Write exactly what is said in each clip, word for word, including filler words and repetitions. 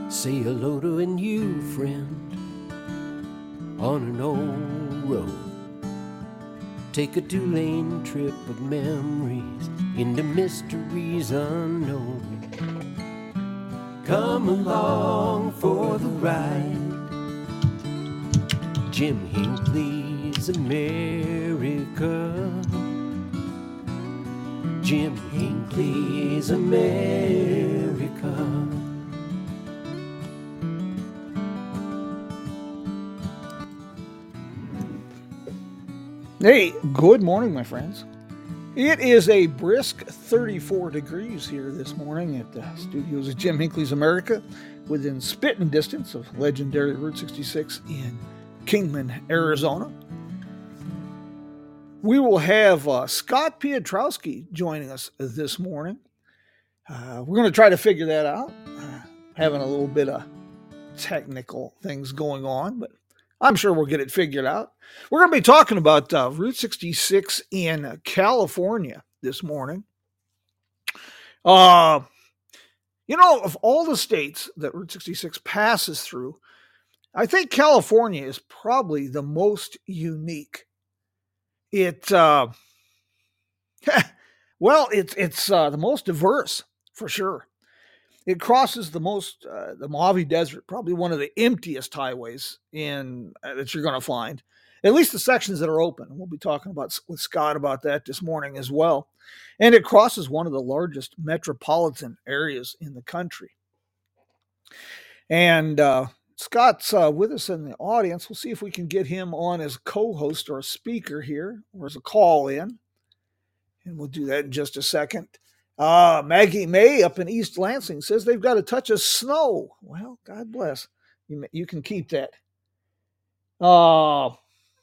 Say hello to a new friend on an old road. Take a two-lane trip of memories into mysteries unknown. Come along for the ride. Jim Hinckley's America. Jim Hinckley's America. Hey, good morning, my friends. It is a brisk thirty-four degrees here this morning at the studios of Jim Hinckley's America, within spitting distance of legendary Route sixty-six in Kingman, Arizona. We will have uh, Scott Piotrowski joining us this morning. Uh, we're going to try to figure that out. Uh, having a little bit of technical things going on, but I'm sure we'll get it figured out. We're going to be talking about uh, Route sixty-six in California this morning. Uh, you know, of all the states that Route sixty-six passes through, I think California is probably the most unique. It, uh, well, it's it's uh, the most diverse for sure. It crosses the most, uh, the Mojave Desert, probably one of the emptiest highways in uh, that you're going to find. At least the sections that are open. We'll be talking about with Scott about that this morning as well. And it crosses one of the largest metropolitan areas in the country. And uh, Scott's uh, with us in the audience. We'll see if we can get him on as co-host or a speaker here, or as a call-in. And we'll do that in just a second. Uh, Maggie May up in East Lansing says they've got a touch of snow. Well, God bless. You, you can keep that. Uh,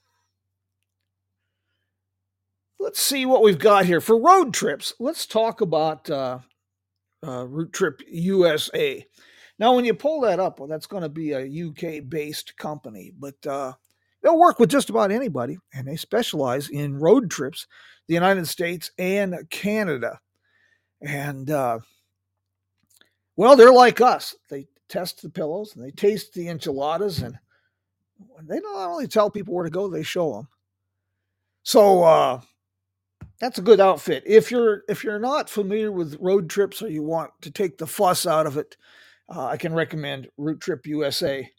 let's see what we've got here. For road trips, let's talk about uh, uh, Route Trip U S A. Now, when you pull that up, well, that's going to be a U K-based company, but uh, they'll work with just about anybody, and they specialize in road trips, the United States and Canada. And, uh, well, they're like us. They test the pillows and they taste the enchiladas, and they not only tell people where to go, they show them. So uh, that's a good outfit. If you're if you're not familiar with road trips or you want to take the fuss out of it, uh, I can recommend Route Trip U S A.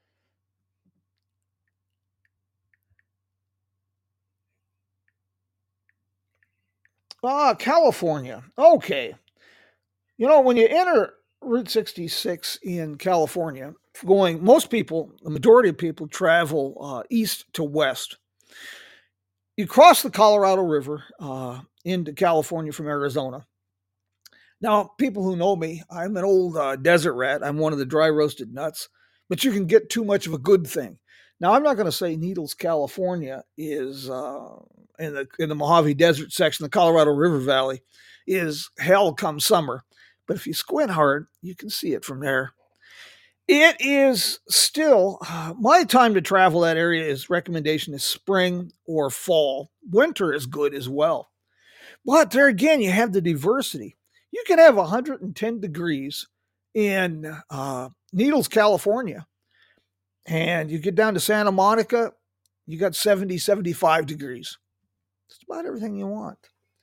Ah, California. Okay. You know, when you enter Route sixty-six in California, going, most people, the majority of people travel uh, east to west. You cross the Colorado River uh, into California from Arizona. Now, people who know me, I'm an old uh, desert rat. I'm one of the dry roasted nuts, but you can get too much of a good thing. Now, I'm not going to say Needles, California is uh, in the in the Mojave Desert section, the Colorado River Valley, is hell come summer. But if you squint hard, you can see it from there. It is still, uh, my time to travel that area is recommendation is spring or fall. Winter is good as well. But there again, you have the diversity. You can have one hundred ten degrees in uh, Needles, California. And you get down to Santa Monica, you got seventy, seventy-five degrees. Just about everything you want.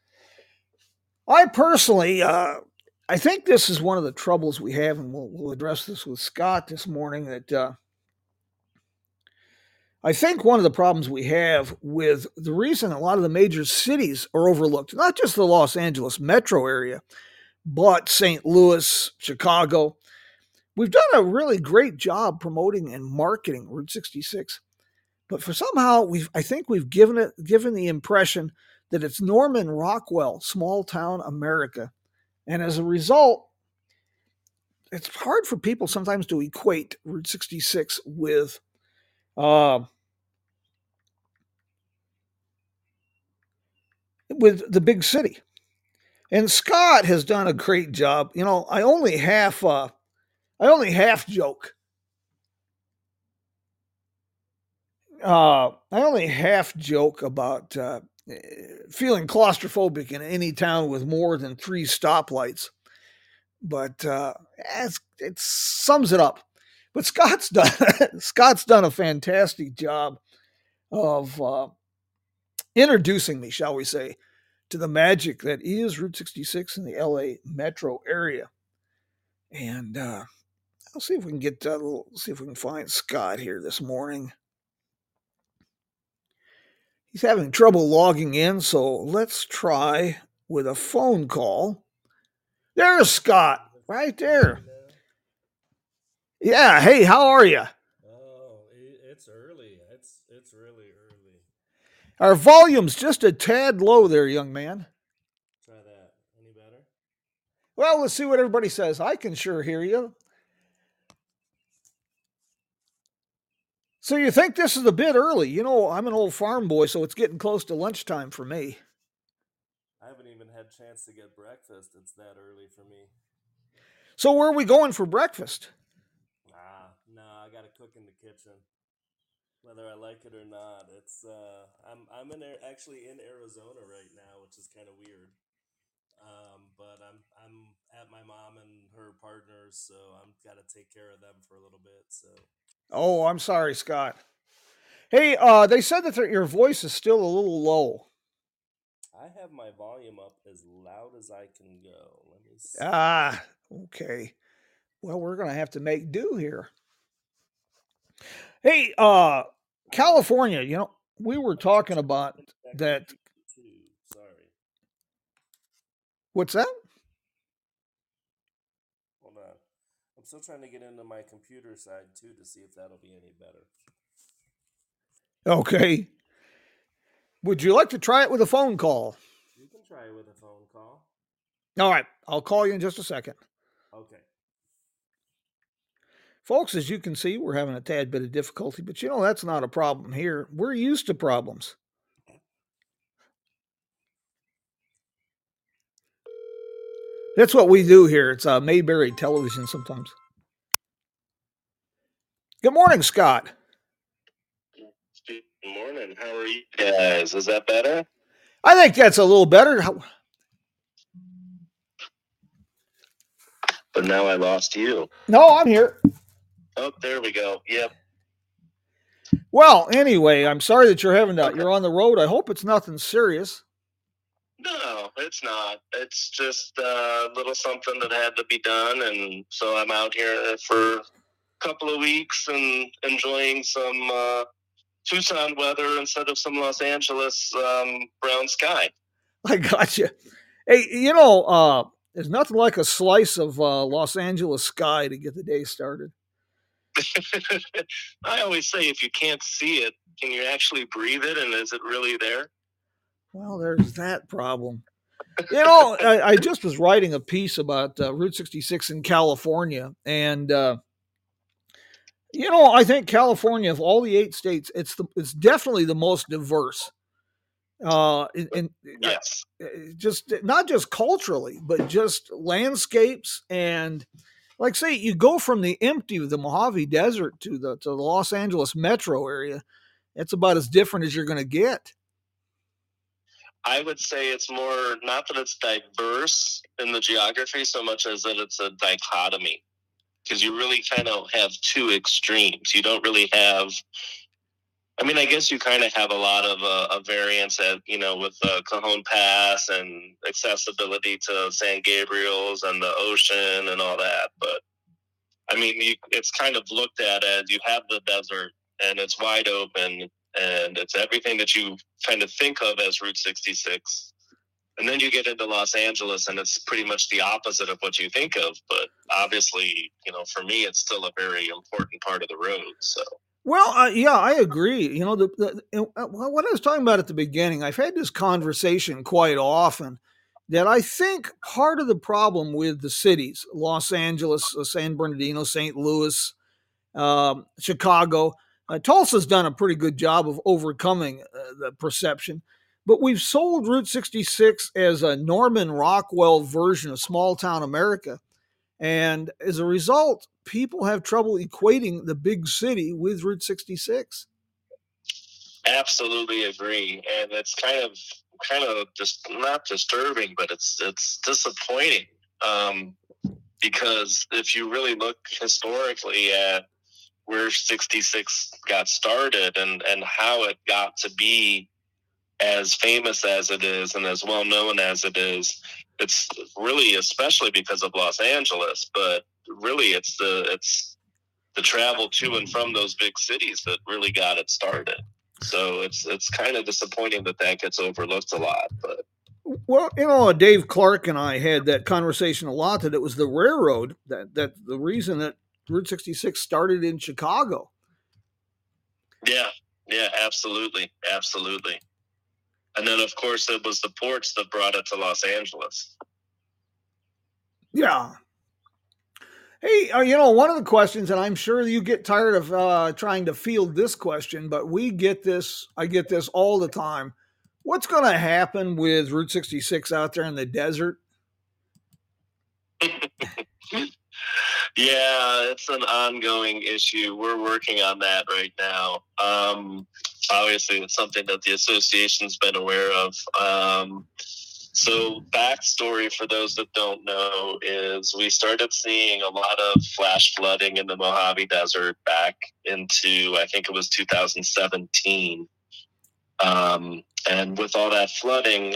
I personally, uh, I think this is one of the troubles we have, and we'll, we'll address this with Scott this morning, that uh, I think one of the problems we have with the reason a lot of the major cities are overlooked, not just the Los Angeles metro area, but Saint Louis, Chicago. We've done a really great job promoting and marketing Route sixty-six, but for somehow we've, I think we've given it, given the impression that it's Norman Rockwell, small town America. And as a result, it's hard for people sometimes to equate Route sixty-six with uh, with the big city. And Scott has done a great job. You know, I only half uh, I only half joke. Uh, I only half joke about uh, feeling claustrophobic in any town with more than three stoplights. but uh, it's, it sums it up. But Scott's done Scott's done a fantastic job of uh, introducing me, shall we say, to the magic that is Route sixty-six in the L A metro area. And uh, I'll see if we can get uh, see if we can find Scott here this morning. He's having trouble logging in, so let's try with a phone call. There's Scott, right there. Yeah, hey, how are you? Oh, it's early. It's it's really early. Our volume's just a tad low there, young man. Try that. Any better? Well, let's see what everybody says. I can sure hear you. So you think this is a bit early? You know, I'm an old farm boy, so it's getting close to lunchtime for me. I haven't even had a chance to get breakfast. It's that early for me. So where are we going for breakfast? Nah, nah, I gotta cook in the kitchen. Whether I like it or not, it's uh, I'm I'm in actually in Arizona right now, which is kind of weird. Um, but I'm I'm at my mom and her partners, so I'm gotta take care of them for a little bit. So. Oh, I'm sorry, Scott. Hey, uh, they said that your voice is still a little low. I have my volume up as loud as I can go. Let me see. Ah, okay. Well, we're gonna have to make do here. Hey, uh, California, you know, we were talking about that. Sorry. What's that? Hold on. I'm still trying to get into my computer side too to see if that'll be any better. Okay. Would you like to try it with a phone call? You can try it with a phone call. All right. I'll call you in just a second. Okay. Folks, as you can see, we're having a tad bit of difficulty, but you know, that's not a problem here. We're used to problems. That's what we do here. It's uh, Mayberry television sometimes. Good morning, Scott. Good morning. How are you guys? Is that better? I think that's a little better. But now I lost you. No, I'm here. Oh, there we go. Yep. Well, anyway, I'm sorry that you're having that. Okay. You're on the road. I hope it's nothing serious. No, it's not. It's just a little something that had to be done, and so I'm out here for a couple of weeks and enjoying some uh, Tucson weather instead of some Los Angeles um, brown sky. I got you. Hey, you know, uh, there's nothing like a slice of uh, Los Angeles sky to get the day started. I always say, if you can't see it, can you actually breathe it, and is it really there? Well, there's that problem. You know, I, I just was writing a piece about uh, Route sixty-six in California, and uh, you know, I think California, of all the eight states, it's the it's definitely the most diverse. Uh, and yes, uh, just not just culturally, but just landscapes and. Like, say, you go from the empty, the Mojave Desert to the to the Los Angeles metro area. It's about as different as you're going to get. I would say it's more, not that it's diverse in the geography so much as that it's a dichotomy, because you really kind of have two extremes. You don't really have, I mean, I guess you kind of have a lot of uh, a variance at, you know, with uh, Cajon Pass and accessibility to San Gabriel's and the ocean and all that. But I mean, you, it's kind of looked at as you have the desert and it's wide open and it's everything that you kind of think of as Route sixty-six. And then you get into Los Angeles and it's pretty much the opposite of what you think of. But obviously, you know, for me, it's still a very important part of the road. So. Well, uh, yeah, I agree. You know, the, the uh, what I was talking about at the beginning, I've had this conversation quite often that I think part of the problem with the cities, Los Angeles, uh, San Bernardino, Saint Louis, um, Chicago, uh, Tulsa's done a pretty good job of overcoming uh, the perception. But we've sold Route sixty-six as a Norman Rockwell version of small town America. And as a result, people have trouble equating the big city with Route sixty-six. Absolutely agree. And it's kind of, kind of just not disturbing, but it's, it's disappointing. Um, because if you really look historically at where sixty-six got started and, and how it got to be as famous as it is and as well known as it is, it's really especially because of Los Angeles, but really it's the it's the travel to and from those big cities that really got it started. So it's it's kind of disappointing that that gets overlooked a lot. But well, you know, Dave Clark and I had that conversation a lot, that it was the railroad that that the reason that Route sixty-six started in Chicago. Yeah, yeah, absolutely, absolutely. And then, of course, it was the ports that brought it to Los Angeles. Yeah. Hey, uh, you know, one of the questions, and I'm sure you get tired of uh, trying to field this question, but we get this, I get this all the time. What's going to happen with Route sixty-six out there in the desert? Yeah, it's an ongoing issue. We're working on that right now. Um, obviously, it's something that the association's been aware of. Um, so, backstory for those that don't know is we started seeing a lot of flash flooding in the Mojave Desert back into, I think it was two thousand seventeen. Um, and with all that flooding,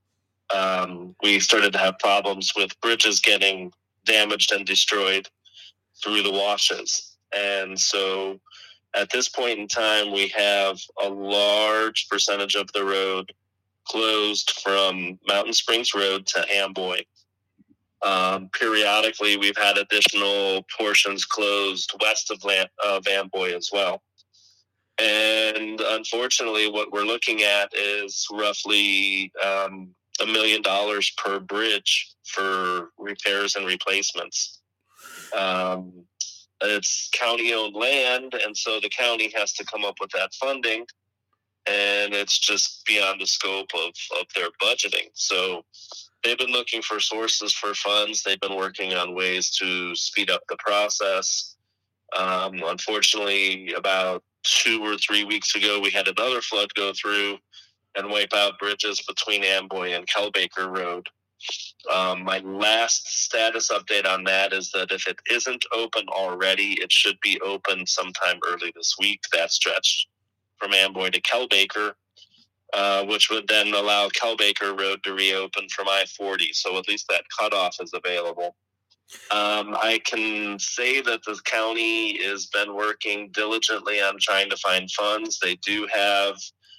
um, we started to have problems with bridges getting damaged and destroyed through the washes. And so at this point in time, we have a large percentage of the road closed from Mountain Springs Road to Amboy. Um, periodically, we've had additional portions closed west of, Land- of Amboy as well. And unfortunately, what we're looking at is roughly um, a million dollars per bridge for repairs and replacements. Um, it's county-owned land, and so the county has to come up with that funding, and it's just beyond the scope of, of their budgeting. So they've been looking for sources for funds. They've been working on ways to speed up the process. Um, unfortunately, about two or three weeks ago, we had another flood go through and wipe out bridges between Amboy and Kelbaker Road. Um, my last status update on that is that if it isn't open already, it should be open sometime early this week, that stretch from Amboy to Kelbaker, uh, which would then allow Kelbaker Road to reopen from I forty. So at least that cutoff is available. Um, I can say that the county has been working diligently on trying to find funds. They do have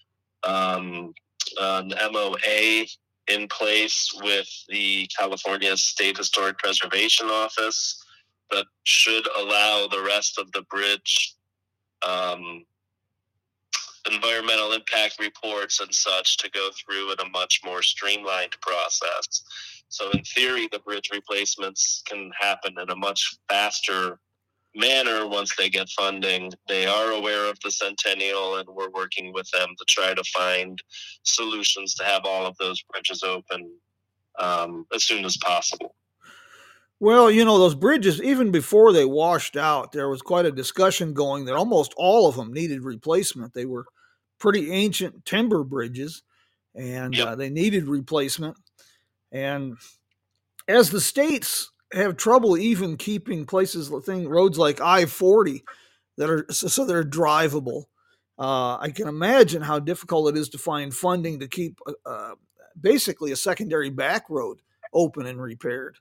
um, an M O A in place with the California State Historic Preservation Office that should allow the rest of the bridge um, environmental impact reports and such to go through in a much more streamlined process. So in theory, the bridge replacements can happen in a much faster manner once they get funding. They are aware of the Centennial, and we're working with them to try to find solutions to have all of those bridges open um, as soon as possible. Well, you know, those bridges, even before they washed out, there was quite a discussion going that almost all of them needed replacement. They were pretty ancient timber bridges, and yep. uh, they needed replacement. And as the states have trouble even keeping places, thing, roads like I forty that are so they're drivable, uh, I can imagine how difficult it is to find funding to keep uh, basically a secondary back road open and repaired.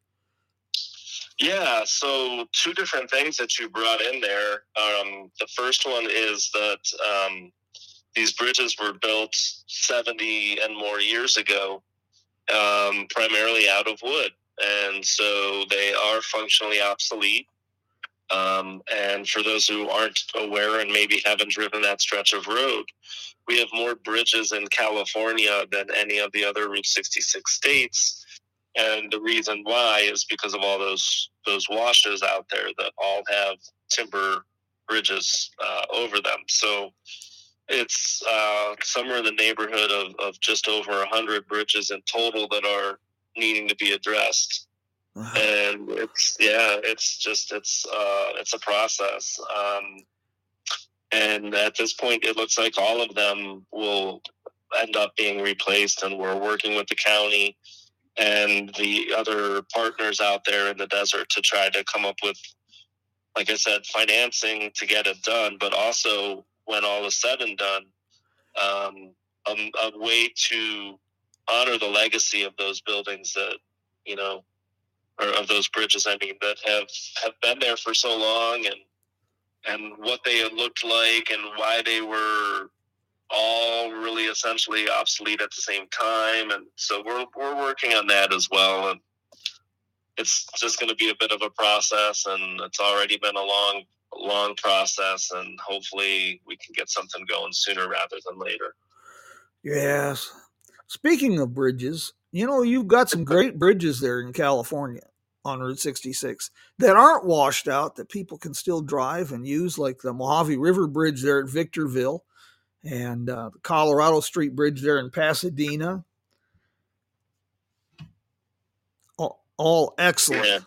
Yeah, so two different things that you brought in there. Um, the first one is that um, these bridges were built seventy and more years ago, um, primarily out of wood. And so they are functionally obsolete. Um, and for those who aren't aware and maybe haven't driven that stretch of road, we have more bridges in California than any of the other Route sixty-six states. And the reason why is because of all those those washes out there that all have timber bridges uh, over them. So it's uh, somewhere in the neighborhood of, of just over one hundred bridges in total that are needing to be addressed. Wow. And it's, yeah, it's just, it's, uh, it's a process. Um, and at this point, it looks like all of them will end up being replaced, and we're working with the county and the other partners out there in the desert to try to come up with, like I said, financing to get it done, but also when all is said and done, um, a, a way to honor the legacy of those buildings that, you know, or of those bridges, I mean, that have, have been there for so long, and and what they had looked like and why they were all really essentially obsolete at the same time. And so we're we're working on that as well. And it's just going to be a bit of a process, and it's already been a long, long process, and hopefully we can get something going sooner rather than later. Yes. Speaking of bridges, you know, you've got some great bridges there in California on Route sixty-six that aren't washed out, that people can still drive and use, like the Mojave River Bridge there at Victorville, and uh, the Colorado Street Bridge there in Pasadena. All, all excellent. Yeah.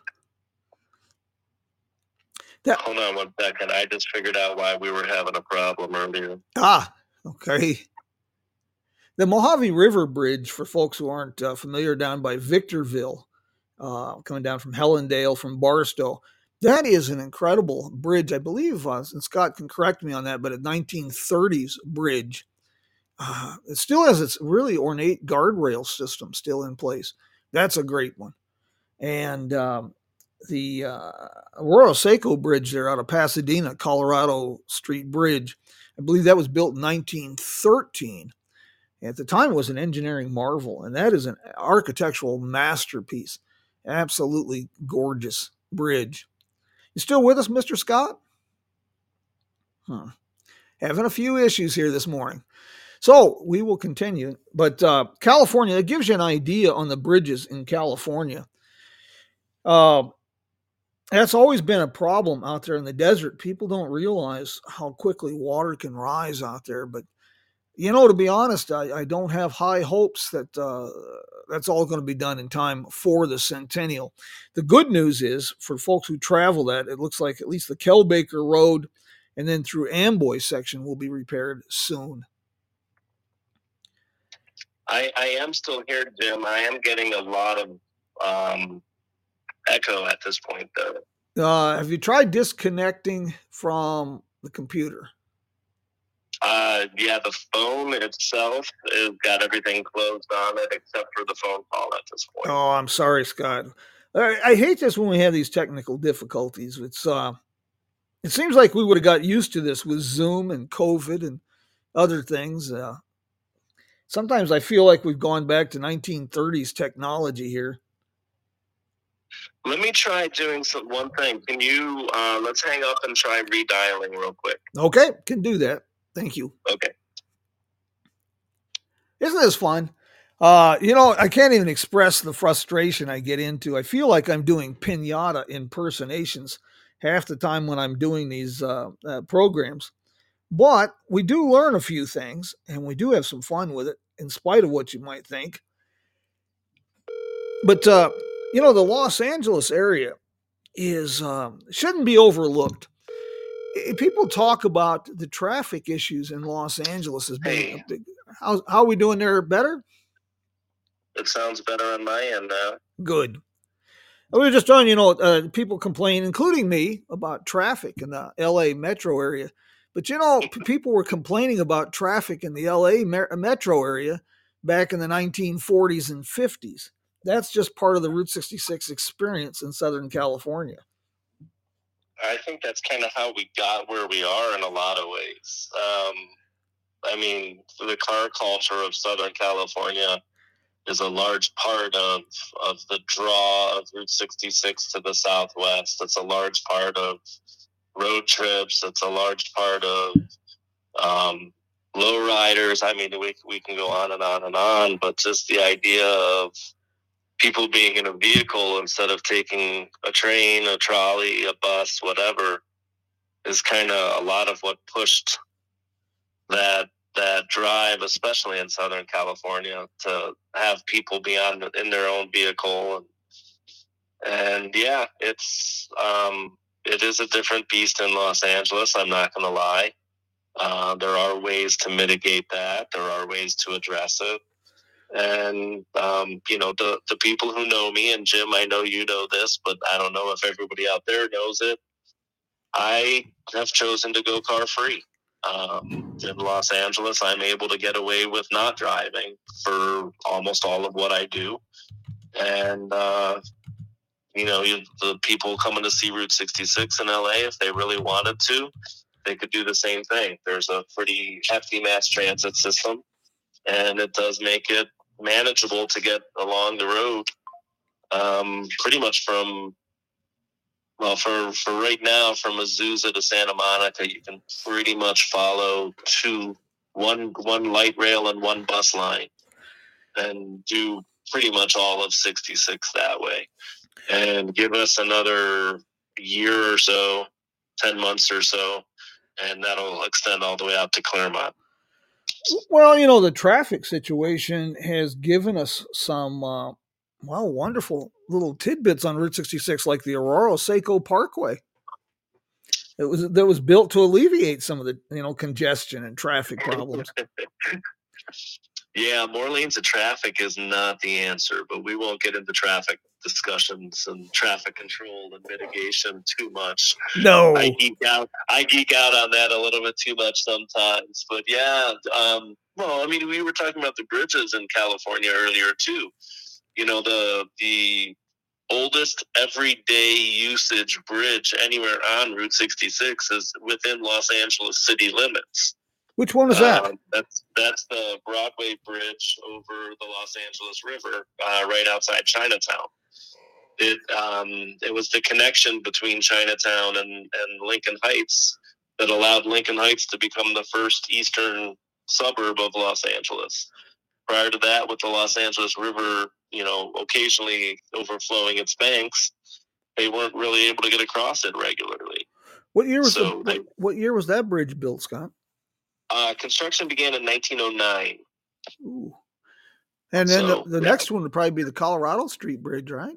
That, Hold on one second. I just figured out why we were having a problem earlier. Ah, okay. The Mojave River Bridge, for folks who aren't uh, familiar, down by Victorville, uh, coming down from Hellendale, from Barstow, that is an incredible bridge. I believe, uh, and Scott can correct me on that, but a nineteen thirties bridge. Uh, it still has its really ornate guardrail system still in place. That's a great one. And um, the uh, Arroyo Seco Bridge there out of Pasadena, Colorado Street Bridge, I believe that was built in nineteen thirteen. At the time, it was an engineering marvel, and that is an architectural masterpiece. Absolutely gorgeous bridge. You still with us, Mister Scott? Huh. Having a few issues here this morning. So we will continue. But uh, California, it gives you an idea on the bridges in California. Uh, that's always been a problem out there in the desert. People don't realize how quickly water can rise out there, but you know, to be honest, I, I don't have high hopes that uh, that's all going to be done in time for the centennial. The good news is, for folks who travel that, it looks like at least the Kelbaker Road and then through Amboy section will be repaired soon. I, I am still here, Jim. I am getting a lot of um, echo at this point, though. Uh, have you tried disconnecting from the computer? Uh, yeah, the phone itself has got everything closed on it except for the phone call at this point. Oh, I'm sorry, Scott. I, I hate this when we have these technical difficulties. It's uh, it seems like we would have got used to this with Zoom and COVID and other things. Uh, sometimes I feel like we've gone back to nineteen thirties technology here. Let me try doing some, one thing. Can you, uh, let's hang up and try redialing real quick. Okay, can do that. Thank you. Okay. Isn't this fun? Uh, you know, I can't even express the frustration I get into. I feel like I'm doing pinata impersonations half the time when I'm doing these uh, uh, programs. But we do learn a few things, and we do have some fun with it, in spite of what you might think. But, uh, you know, the Los Angeles area is um, shouldn't be overlooked. People talk about the traffic issues in Los Angeles as being Hey. a big. How how are we doing there? Better? It sounds better on my end now. Good. We were just telling you know uh, people complain, including me, about traffic in the L A metro area. But you know, p- people were complaining about traffic in the L A me- metro area back in the nineteen forties and fifties. That's just part of the Route sixty-six experience in Southern California. I think that's kind of how we got where we are in a lot of ways. Um, I mean, the car culture of Southern California is a large part of, of the draw of Route sixty-six to the Southwest. It's a large part of road trips. It's a large part of um, lowriders. I mean, we, we can go on and on and on, but just the idea of people being in a vehicle instead of taking a train, a trolley, a bus, whatever, is kind of a lot of what pushed that that drive, especially in Southern California, to have people be on in their own vehicle. And, and yeah, it's um, it is a different beast in Los Angeles. I'm not going to lie. Uh, there are ways to mitigate that. There are ways to address it. And, um, you know, the, the people who know me, and Jim, I know you know this, but I don't know if everybody out there knows it. I have chosen to go car free. Um, in Los Angeles, I'm able to get away with not driving for almost all of what I do. And, uh, you know, you, the people coming to see Route sixty-six in L A, if they really wanted to, they could do the same thing. There's a pretty hefty mass transit system, and it does make it manageable to get along the road, um, pretty much from, well, for, for right now, from Azusa to Santa Monica, you can pretty much follow two, one, one light rail and one bus line, and do pretty much all of sixty-six that way. And give us another year or so, ten months or so, and that'll extend all the way out to Claremont. Well, you know, the traffic situation has given us some, uh, well, wonderful little tidbits on Route sixty-six, like the Aurora Seco Parkway. It was that was built to alleviate some of the, you know, congestion and traffic problems. Yeah, more lanes of traffic is not the answer, but we won't get into traffic discussions and traffic control and mitigation too much. No, I geek out. I geek out on that a little bit too much sometimes. But yeah, um, well, I mean, we were talking about the bridges in California earlier too. You know, the the oldest everyday usage bridge anywhere on Route sixty-six is within Los Angeles city limits. Which one is that? Um, that's that's the Broadway Bridge over the Los Angeles River, uh, right outside Chinatown. It um, it was the connection between Chinatown and, and Lincoln Heights that allowed Lincoln Heights to become the first eastern suburb of Los Angeles. Prior to that, with the Los Angeles River, you know, occasionally overflowing its banks, they weren't really able to get across it regularly. What year was So the, they- what, what year was that bridge built, Scott? Uh, construction began in nineteen oh nine. Ooh. And then So, the, the yeah. next one would probably be the Colorado Street Bridge, right?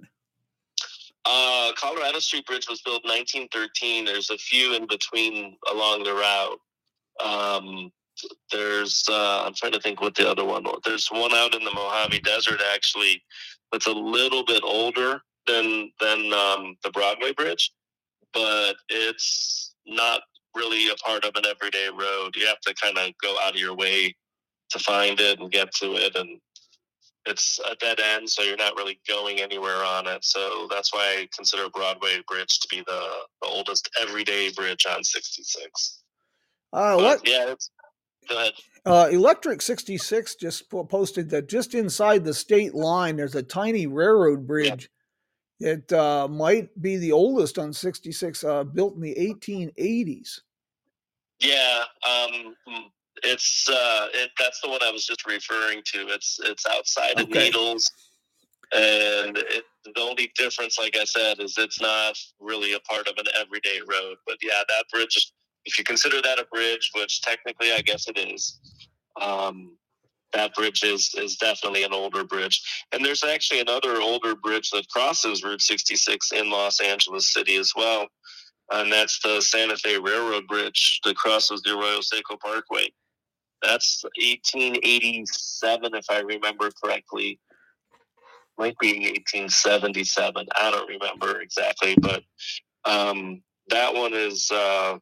Uh, Colorado Street Bridge was built in nineteen thirteen. There's a few in between along the route. Um, there's, uh, I'm trying to think what the other one was. There's one out in the Mojave Desert, actually, that's a little bit older than, than um, the Broadway Bridge, but it's not really a part of an everyday road. You have to kind of go out of your way to find it and get to it, and it's a dead end, so you're not really going anywhere on it. So that's why I consider Broadway Bridge to be the, the oldest everyday bridge on sixty-six. Uh, But, what? yeah, it's, go ahead. Uh, Electric sixty-six just po- posted that just inside the state line, there's a tiny railroad bridge. It uh, might be the oldest on sixty-six, uh, built in the eighteen eighties. Yeah, um, it's uh, it, that's the one I was just referring to. It's it's outside of Okay. Needles, and it, the only difference, like I said, is it's not really a part of an everyday road. But yeah, that bridge, if you consider that a bridge, which technically I guess it is, um, that bridge is is definitely an older bridge. And there's actually another older bridge that crosses Route sixty-six in Los Angeles City as well. And that's the Santa Fe Railroad Bridge that crosses the Arroyo Seco Parkway. That's eighteen eighty-seven, if I remember correctly. Might be eighteen seventy-seven. I don't remember exactly, but um, that one is, uh,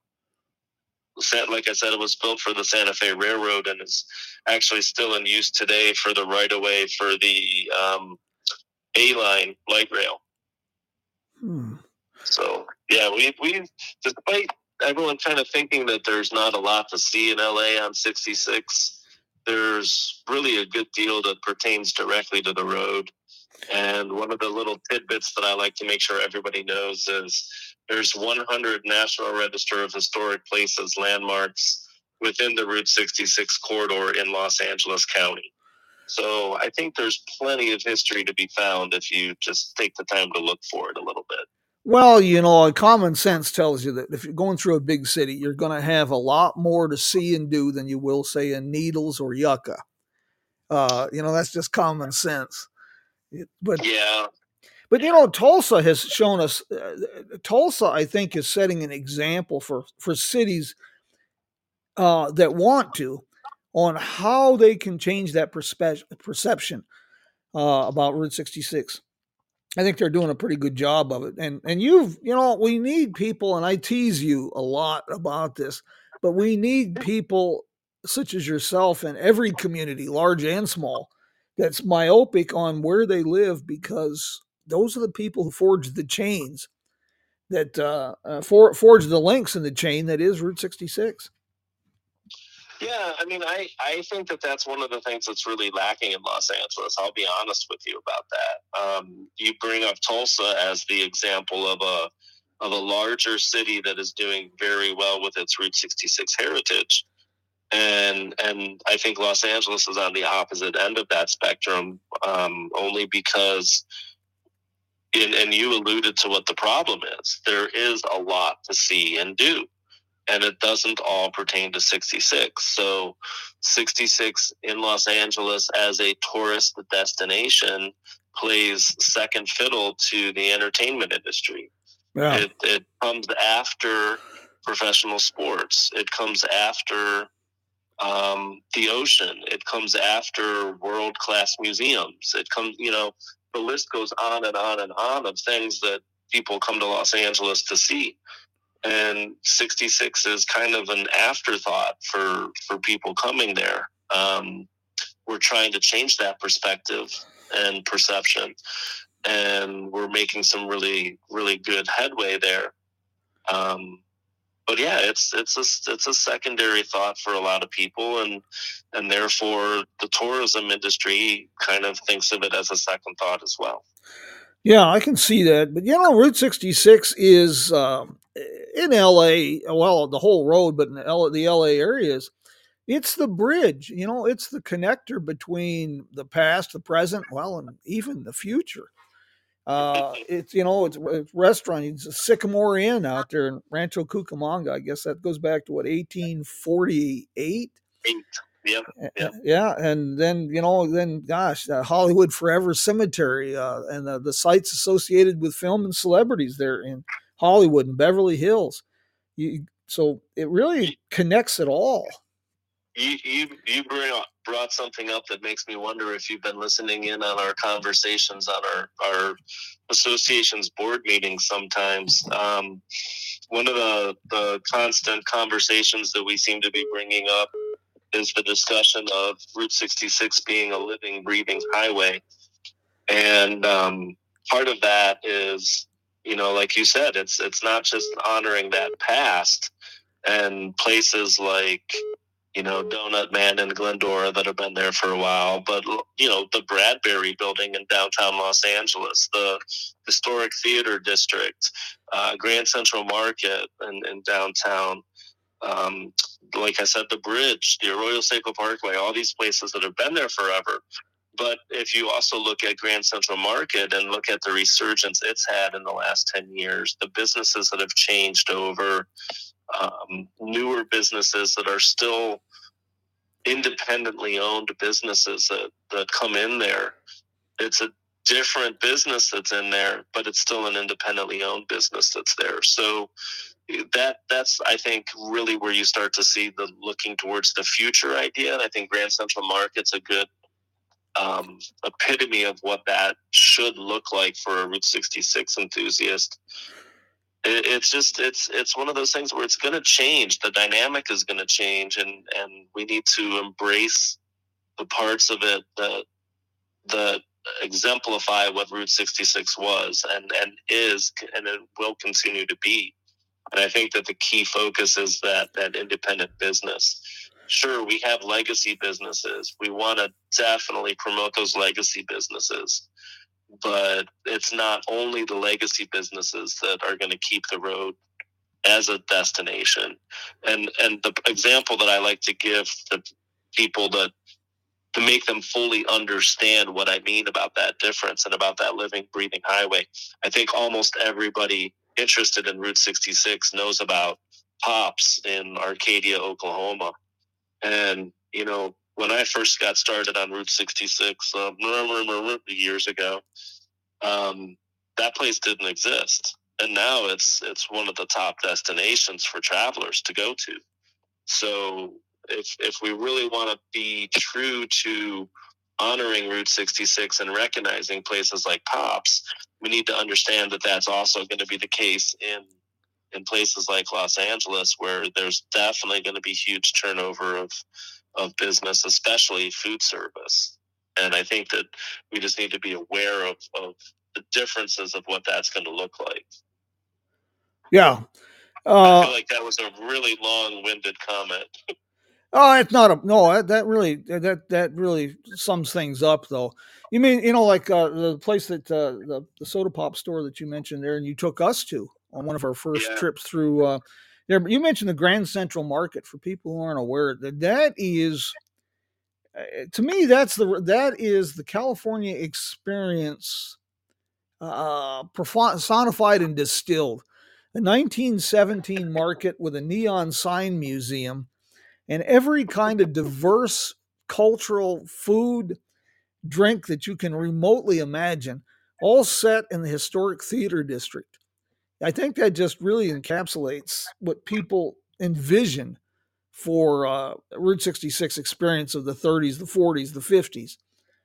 like I said, it was built for the Santa Fe Railroad and is actually still in use today for the right-of-way for the um, A-Line light rail. Hmm. So, yeah, we, we, despite everyone kind of thinking that there's not a lot to see in L A on sixty-six, there's really a good deal that pertains directly to the road. And one of the little tidbits that I like to make sure everybody knows is there's one hundred National Register of Historic Places landmarks within the Route sixty-six corridor in Los Angeles County. So I think there's plenty of history to be found if you just take the time to look for it a little bit. Well, you know, common sense tells you that if you're going through a big city, you're going to have a lot more to see and do than you will, say, in Needles or Yucca. Uh, you know, that's just common sense. It, but Yeah. But, you know, Tulsa has shown us, uh, Tulsa, I think, is setting an example for, for cities uh, that want to. on how they can change that perspe- perception uh, about Route sixty-six. I think they're doing a pretty good job of it. And and you've, you know, we need people, and I tease you a lot about this, but we need people such as yourself in every community, large and small, that's myopic on where they live, because those are the people who forge the chains that uh, uh, for, forge the links in the chain that is Route sixty-six. Yeah, I mean, I, I think that that's one of the things that's really lacking in Los Angeles. I'll be honest with you about that. Um, you bring up Tulsa as the example of a of a larger city that is doing very well with its Route sixty-six heritage, and and I think Los Angeles is on the opposite end of that spectrum, um, only because. And, and you alluded to what the problem is. There is a lot to see and do, and it doesn't all pertain to sixty-six. So sixty-six in Los Angeles as a tourist destination plays second fiddle to the entertainment industry. Yeah. It, it comes after professional sports. It comes after um, the ocean. It comes after world-class museums. It comes, you know, the list goes on and on and on of things that people come to Los Angeles to see. And sixty-six is kind of an afterthought for, for people coming there. Um, we're trying to change that perspective and perception, and we're making some really, really good headway there. Um, but yeah, it's it's a it's a secondary thought for a lot of people, and and therefore the tourism industry kind of thinks of it as a second thought as well. Yeah, I can see that. But you know, Route sixty-six is um, in L A. Well, the whole road, but in L- the L A areas, it's the bridge. You know, it's the connector between the past, the present, well, and even the future. Uh, it's you know, it's, it's restaurant. It's a Sycamore Inn out there in Rancho Cucamonga. I guess that goes back to what, eighteen forty-eight. Eight. Yep. Yep. Yeah, and then you know, then gosh, uh, Hollywood Forever Cemetery, uh, and the, the sites associated with film and celebrities there in Hollywood and Beverly Hills. You, so it really connects it all. You you you bring up, brought something up that makes me wonder if you've been listening in on our conversations on our our association's board meetings. Sometimes um, one of the the constant conversations that we seem to be bringing up is the discussion of Route sixty-six being a living, breathing highway, and um, part of that is, you know, like you said, it's it's not just honoring that past and places like, you know, Donut Man and Glendora that have been there for a while, but, you know, the Bradbury building in downtown Los Angeles, the historic theater district, uh, Grand Central Market in, in downtown, um, like I said, the bridge, the Arroyo Seco Parkway, all these places that have been there forever. But if you also look at Grand Central Market and look at the resurgence it's had in the last ten years, the businesses that have changed over, um, newer businesses that are still independently owned businesses that, that come in there. It's a different business that's in there, but it's still an independently owned business that's there. So that that's, I think, really where you start to see the looking towards the future idea. And I think Grand Central Market's a good um, epitome of what that should look like for a Route sixty-six enthusiast. It's just it's it's one of those things where it's going to change. The dynamic is going to change, and and we need to embrace the parts of it that that exemplify what Route sixty-six was and and is, and it will continue to be. And I think that the key focus is that that independent business. Sure, we have legacy businesses. We want to definitely promote those legacy businesses. But it's not only the legacy businesses that are going to keep the road as a destination. And and the example that I like to give to people that to make them fully understand what I mean about that difference and about that living, breathing highway. I think almost everybody interested in Route sixty-six knows about Pops in Arcadia, Oklahoma. And, you know, when I first got started on Route sixty-six uh, years ago, um, that place didn't exist. And now it's it's one of the top destinations for travelers to go to. So if if we really want to be true to honoring Route sixty-six and recognizing places like Pops, we need to understand that that's also going to be the case in in places like Los Angeles, where there's definitely going to be huge turnover of of business, especially food service. And I think that we just need to be aware of, of the differences of what that's going to look like. Yeah. Uh, I Uh, feel like that was a really long-winded comment. oh, it's not a no. That, that really that that really sums things up, though. You mean you know like uh, the place that uh, the the soda pop store that you mentioned there, and you took us to on one of our first Yeah. trips through. Uh, there, you mentioned the Grand Central Market. For people who aren't aware, that that is uh, to me that's the that is the California experience uh, personified and distilled. A nineteen seventeen market with a neon sign museum and every kind of diverse cultural food, drink that you can remotely imagine, all set in the historic theater district. I think that just really encapsulates what people envision for uh, Route sixty-six experience of the thirties, the forties, the fifties.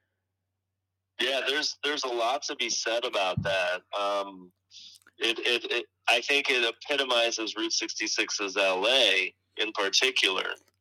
Yeah, there's there's a lot to be said about that. Um, it, it, it I think it epitomizes Route sixty-six's L A in particular,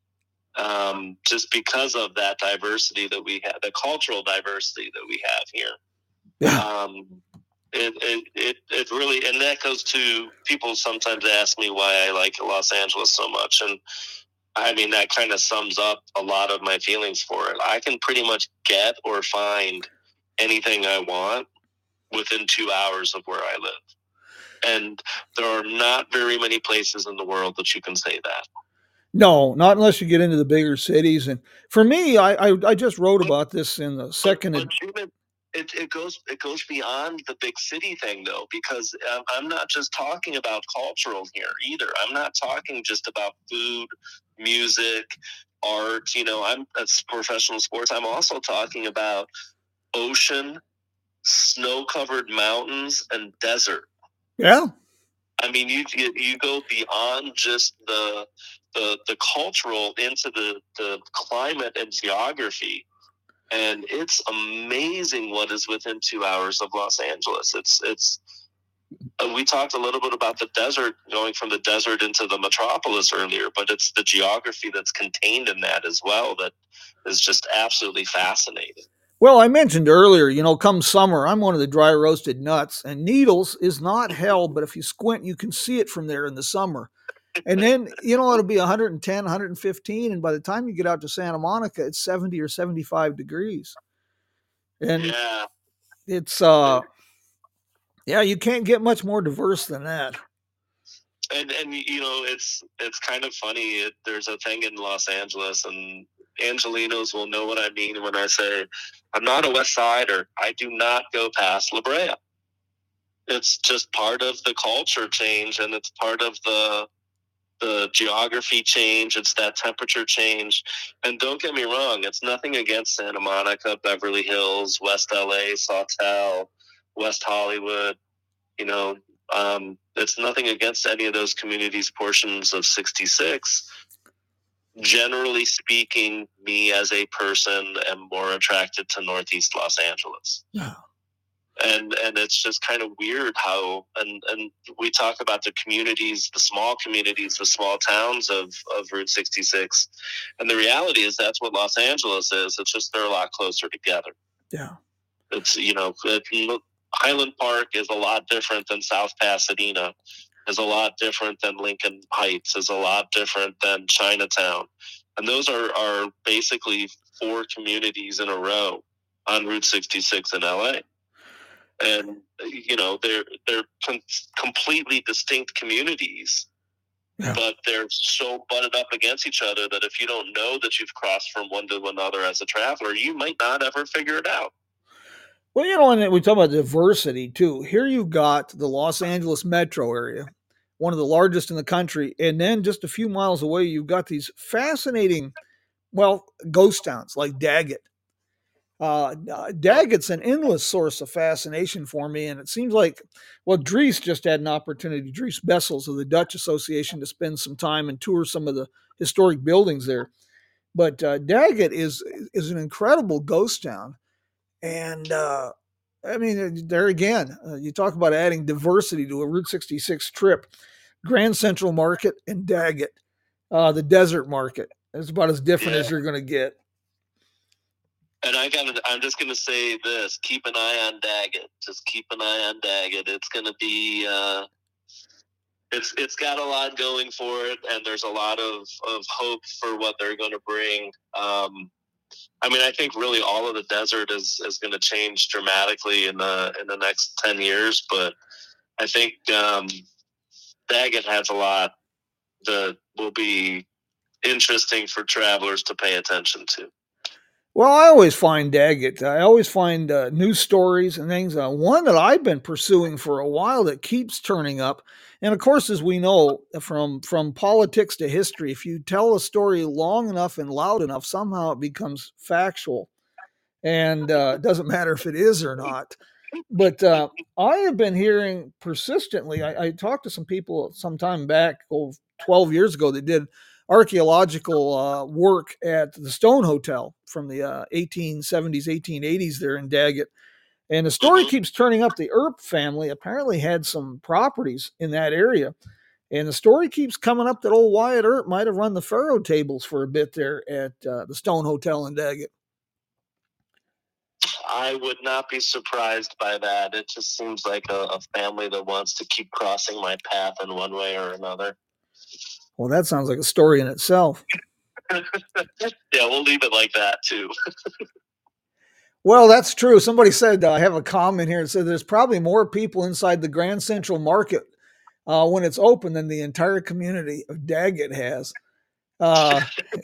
um, just because of that diversity that we have, the cultural diversity that we have here. Yeah. Um, it, it it it really, and that goes to people sometimes ask me why I like Los Angeles so much, and I mean that kind of sums up a lot of my feelings for it. I can pretty much get or find anything I want within two hours of where I live. And there are not very many places in the world that you can say that. No, not unless you get into the bigger cities. And for me, I I, I just wrote about this in the second. But, but ed- it, it goes it goes beyond the big city thing, though, because I'm, I'm not just talking about cultural here either. I'm not talking just about food, music, art. You know, I'm that's professional sports. I'm also talking about ocean, snow-covered mountains, and desert. Yeah. I mean, you you, you go beyond just the the the cultural into the, the climate and geography, and it's amazing what is within two hours of Los Angeles. It's it's uh, we talked a little bit about the desert, going from the desert into the metropolis earlier, but it's the geography that's contained in that as well that is just absolutely fascinating. Well, I mentioned earlier, you know, come summer, I'm one of the dry roasted nuts, and Needles is not hell, but if you squint, you can see it from there in the summer. And then, you know, it'll be one hundred ten, one hundred fifteen, and by the time you get out to Santa Monica, it's seventy or seventy-five degrees. And Yeah. it's, uh, yeah, you can't get much more diverse than that. And, and you know, it's it's kind of funny. It, there's a thing in Los Angeles, and Angelinos will know what I mean when I say I'm not a West Sider. I do not go past La Brea. It's just part of the culture change, and it's part of the the geography change. It's that temperature change. And don't get me wrong, it's nothing against Santa Monica, Beverly Hills, West L A, Sawtelle, West Hollywood. You know, um, it's nothing against any of those communities, portions of sixty-six. Generally speaking, me as a person am more attracted to Northeast Los Angeles. Yeah. And and it's just kind of weird how, and, and we talk about the communities, the small communities, the small towns of, of Route sixty-six. And the reality is that's what Los Angeles is. It's just they're a lot closer together. Yeah. It's, you know, it, Highland Park is a lot different than South Pasadena, is a lot different than Lincoln Heights, is a lot different than Chinatown. And those are, are basically four communities in a row on Route sixty-six in L A. And, you know, they're, they're com- completely distinct communities, yeah. But they're so butted up against each other that if you don't know that you've crossed from one to another as a traveler, you might not ever figure it out. Well, you know, and we talk about diversity too. Here you've got the Los Angeles metro area, one of the largest in the country. And then just a few miles away, you've got these fascinating, well, ghost towns like Daggett. Uh, Daggett's an endless source of fascination for me. And it seems like, well, Dries just had an opportunity, Dries Bessels of the Dutch Association, to spend some time and tour some of the historic buildings there. But uh, Daggett is is an incredible ghost town, and uh, I mean, there again, uh, you talk about adding diversity to a Route sixty-six trip. Grand Central Market and Daggett, uh, the Desert Market. It's about as different Yeah. as you're going to get. And I got. I'm just going to say this: keep an eye on Daggett. Just keep an eye on Daggett. It's going to be. Uh, it's it's got a lot going for it, and there's a lot of, of hope for what they're going to bring. Um, I mean, I think really all of the desert is, is going to change dramatically in the in the next ten years. But I think um, Daggett has a lot that will be interesting for travelers to pay attention to. Well, I always find Daggett. I always find uh, news stories and things. Uh, one that I've been pursuing for a while that keeps turning up, and of course, as we know from from politics to history, if you tell a story long enough and loud enough, somehow it becomes factual, and uh, it doesn't matter if it is or not. But uh, I have been hearing persistently. I, I talked to some people some time back, oh, twelve years ago, that did archaeological uh, work at the Stone Hotel from the uh, eighteen seventies, eighteen eighties there in Daggett. And the story Mhm. keeps turning up. The Earp family apparently had some properties in that area. And the story keeps coming up that old Wyatt Earp might have run the faro tables for a bit there at uh, the Stone Hotel in Daggett. I would not be surprised by that. It just seems like a, a family that wants to keep crossing my path in one way or another. Well, that sounds like a story in itself. Yeah, we'll leave it like that too. Well, that's true. Somebody said, uh, I have a comment here that said there's probably more people inside the Grand Central Market uh, when it's open than the entire community of Daggett has. Uh,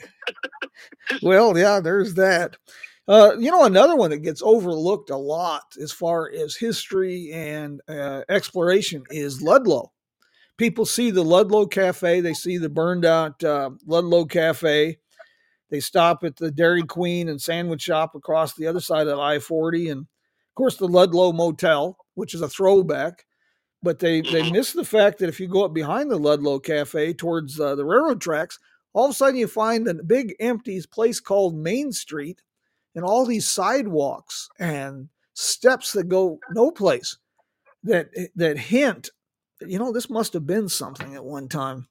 well, yeah, there's that. Uh, you know, another one that gets overlooked a lot as far as history and uh, exploration is Ludlow. People see the Ludlow Cafe, they see the burned out uh, Ludlow Cafe. They stop at the Dairy Queen and sandwich shop across the other side of I forty, and of course the Ludlow Motel, which is a throwback. But they mm-hmm. they miss the fact that if you go up behind the Ludlow Cafe towards uh, the railroad tracks, all of a sudden you find a big empty place called Main Street, and all these sidewalks and steps that go no place that that hint, you know, this must have been something at one time.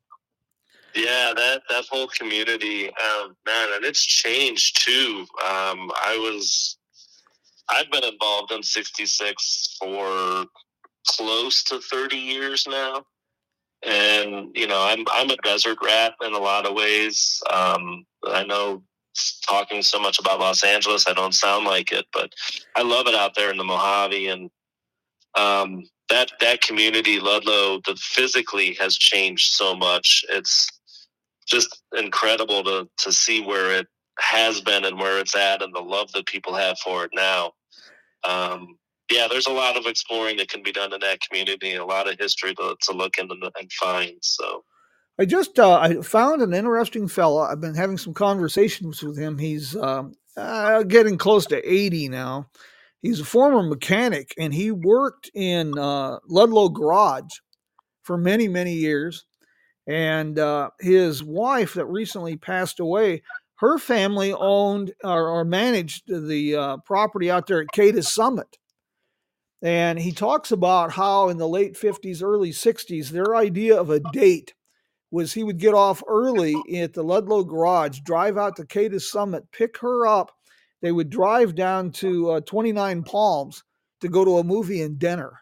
Yeah, that, that whole community, um, man, and it's changed too. Um, I was, I've been involved in sixty-six for close to thirty years now. And, you know, I'm, I'm a desert rat in a lot of ways. Um, I know talking so much about Los Angeles, I don't sound like it, but I love it out there in the Mojave. And, um, that, that community, Ludlow, the physically has changed so much. It's just incredible to, to see where it has been and where it's at and the love that people have for it now. Um, yeah, there's a lot of exploring that can be done in that community, a lot of history to, to look into and find. So I just uh, I found an interesting fella. I've been having some conversations with him. He's um, uh, getting close to eighty now. He's a former mechanic, and he worked in uh, Ludlow Garage for many, many years. And uh, his wife that recently passed away, her family owned or, or managed the uh, property out there at Cadiz Summit. And he talks about how in the late fifties, early sixties, their idea of a date was he would get off early at the Ludlow Garage, drive out to Cadiz Summit, pick her up. They would drive down to uh, twenty-nine Palms to go to a movie and dinner.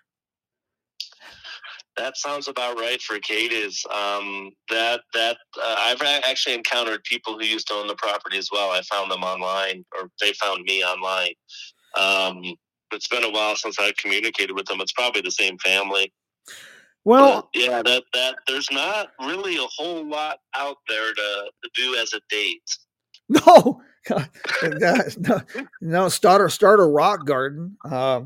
That sounds about right for Cadiz. Um, that that uh, I've actually encountered people who used to own the property as well. I found them online, or they found me online. Um, it's been a while since I've communicated with them. It's probably the same family. Well, but yeah, that that there's not really a whole lot out there to, to do as a date. No, no, no. Start a start a rock garden. Uh,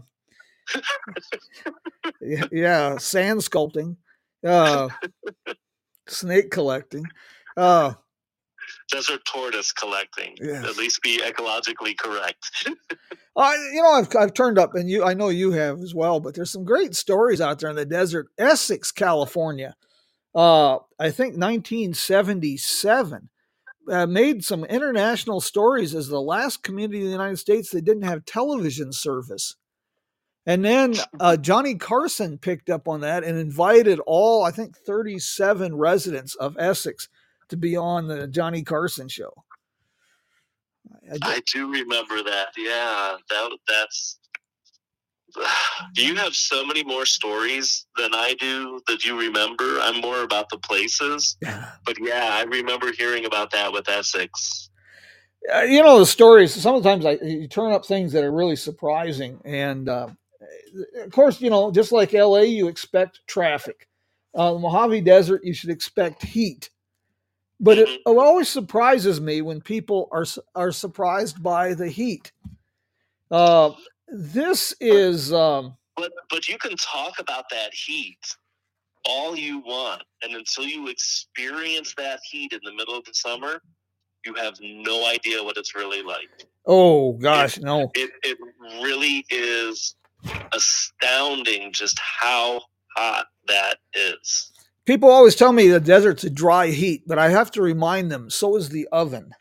yeah, yeah, sand sculpting, uh, snake collecting, uh, desert tortoise collecting. Yes. At least be ecologically correct. uh, you know, I've I've turned up, and you, I know you have as well. But there's some great stories out there in the desert. Essex, California. Uh, I think nineteen seventy-seven. uh, made some international stories as the last community in the United States that didn't have television service. And then uh, Johnny Carson picked up on that and invited all, I think, thirty-seven residents of Essex to be on the Johnny Carson show. I, I do remember that. Yeah, that that's. You have so many more stories than I do that you remember. I'm more about the places. Yeah. But yeah, I remember hearing about that with Essex. Uh, you know, the stories, sometimes I, you turn up things that are really surprising. And uh, of course, you know, just like L A, you expect traffic. Uh, the Mojave Desert, you should expect heat. But mm-hmm. it, it always surprises me when people are are surprised by the heat. Uh, this is... Um, but, but you can talk about that heat all you want. And until you experience that heat in the middle of the summer, you have no idea what it's really like. Oh, gosh, it, no. It, it really is astounding just how hot that is. People always tell me the desert's a dry heat, but I have to remind them, so is the oven.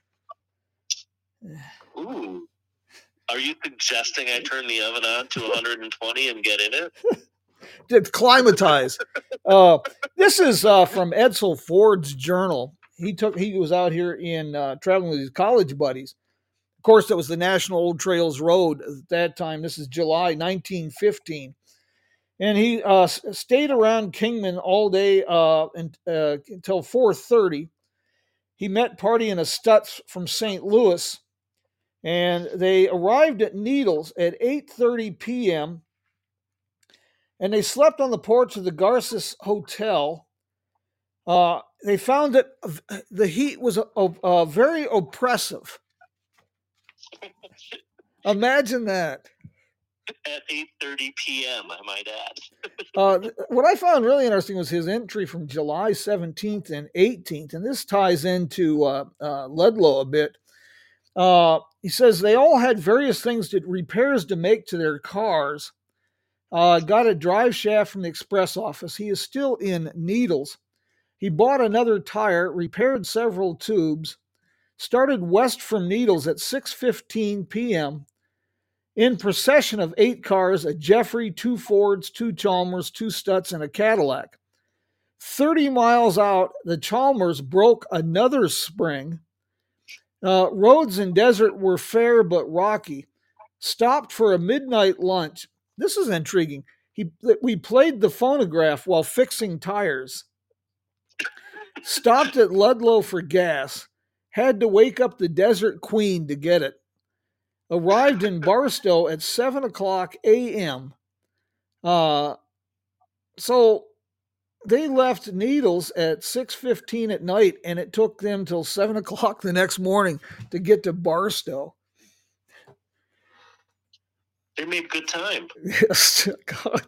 Ooh. Are you suggesting I turn the oven on to one hundred twenty and get in it? It's climatize. uh, this is uh, from Edsel Ford's journal. He took. He was out here in uh, traveling with his college buddies. Of course, that was the National Old Trails Road at that time. This is July nineteen fifteen. And he uh, stayed around Kingman all day uh, and, uh, until four thirty. He met Party and a Stutz from Saint Louis, and they arrived at Needles at eight thirty p.m., and they slept on the porch of the Garces Hotel. Uh, they found that the heat was uh, uh, very oppressive. Imagine that. At eight thirty p.m., I might add. uh, what I found really interesting was his entry from July seventeenth and eighteenth, and this ties into uh, uh, Ludlow a bit. Uh, he says they all had various things, to, repairs to make to their cars. Uh, got a drive shaft from the express office. He is still in Needles. He bought another tire, repaired several tubes, started west from Needles at six fifteen p.m., in procession of eight cars, a Jeffrey, two Fords, two Chalmers, two Stutz, and a Cadillac. thirty miles out, the Chalmers broke another spring. Uh, roads in desert were fair but rocky. Stopped for a midnight lunch. This is intriguing. He, we played the phonograph while fixing tires. Stopped at Ludlow for gas. Had to wake up the Desert Queen to get it. Arrived in Barstow at seven o'clock a.m. Uh, so they left Needles at six fifteen at night, and it took them till seven o'clock the next morning to get to Barstow. They made good time. Yes, God.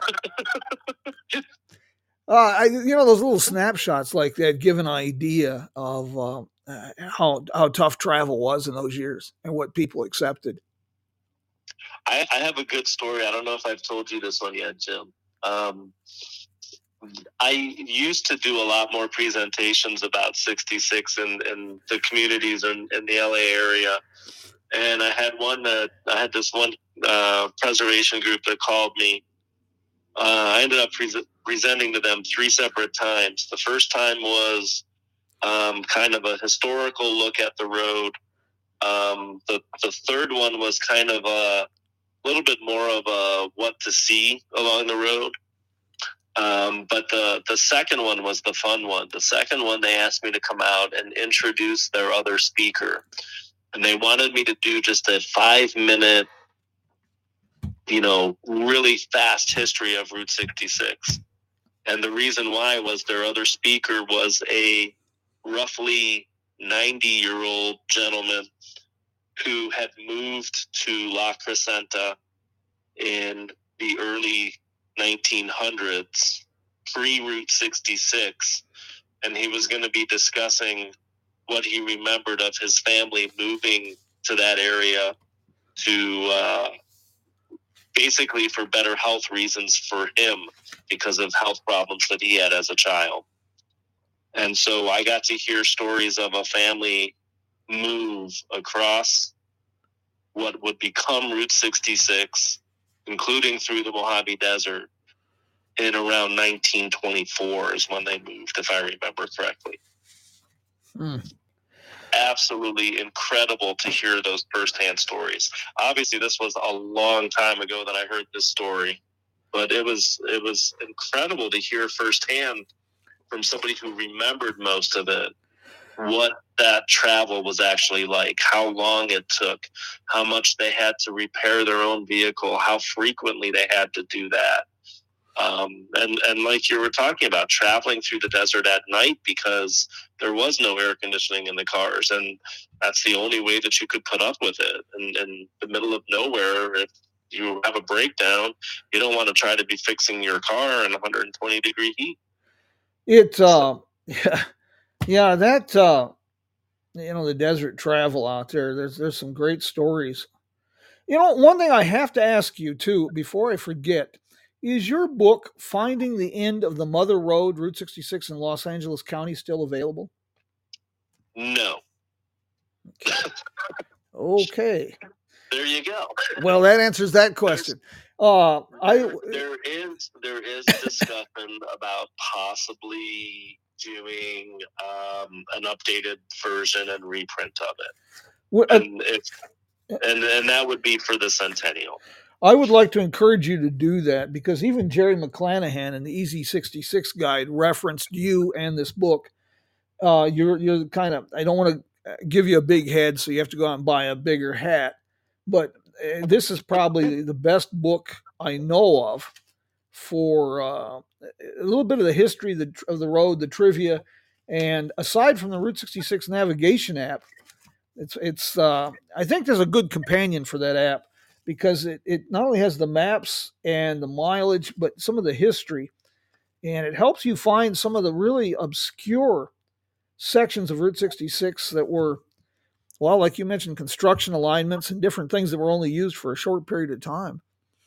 uh, I, you know, those little snapshots like that give an idea of uh, uh, how how tough travel was in those years and what people accepted. I, I have a good story. I don't know if I've told you this one yet, Jim. Um, I used to do a lot more presentations about sixty-six and, and the communities in, in the L A area. And I had one that I had this one uh, preservation group that called me. Uh, I ended up pre- presenting to them three separate times. The first time was um, kind of a historical look at the road. Um, the, the third one was kind of a little bit more of a what to see along the road. Um, but the, the second one was the fun one. The second one, they asked me to come out and introduce their other speaker. And they wanted me to do just a five minute, you know, really fast history of Route sixty-six. And the reason why was their other speaker was a roughly ninety year old gentleman who had moved to La Crescenta in the early nineteen hundreds, pre-Route sixty-six, and he was going to be discussing what he remembered of his family moving to that area to uh, basically for better health reasons for him because of health problems that he had as a child. And And so I got to hear stories of a family move across what would become Route sixty-six, including through the Mojave Desert, in around nineteen twenty-four is when they moved, if I remember correctly. Hmm. Absolutely incredible to hear those firsthand stories. Obviously, this was a long time ago that I heard this story, but it was it was incredible to hear firsthand from somebody who remembered most of it what that travel was actually like, how long it took, how much they had to repair their own vehicle, how frequently they had to do that. Um, and, and like you were talking about, traveling through the desert at night because there was no air conditioning in the cars. And that's the only way that you could put up with it. And in the middle of nowhere, if you have a breakdown, you don't want to try to be fixing your car in one hundred twenty degree heat. It, uh, yeah, yeah, that, uh, you know, the desert travel out there, there's, there's some great stories. You know, one thing I have to ask you too, before I forget, is your book, Finding the End of the Mother Road, Route sixty-six in Los Angeles County, still available? No. Okay. Okay. There you go. Well, that answers that question. Uh, I There, there is there is discussion about possibly doing um, an updated version and reprint of it, what, uh, and if and and that would be for the centennial. I would like to encourage you to do that because even Jerry McClanahan in the Easy sixty-six guide referenced you and this book. Uh, you're you're kind of, I don't want to give you a big head, so you have to go out and buy a bigger hat. But uh, this is probably the best book I know of for uh, a little bit of the history of the, of the road, the trivia, and aside from the Route sixty-six navigation app, it's it's. Uh, I think there's a good companion for that app because it, it not only has the maps and the mileage, but some of the history, and it helps you find some of the really obscure sections of Route sixty-six that were, well, like you mentioned, construction alignments and different things that were only used for a short period of time.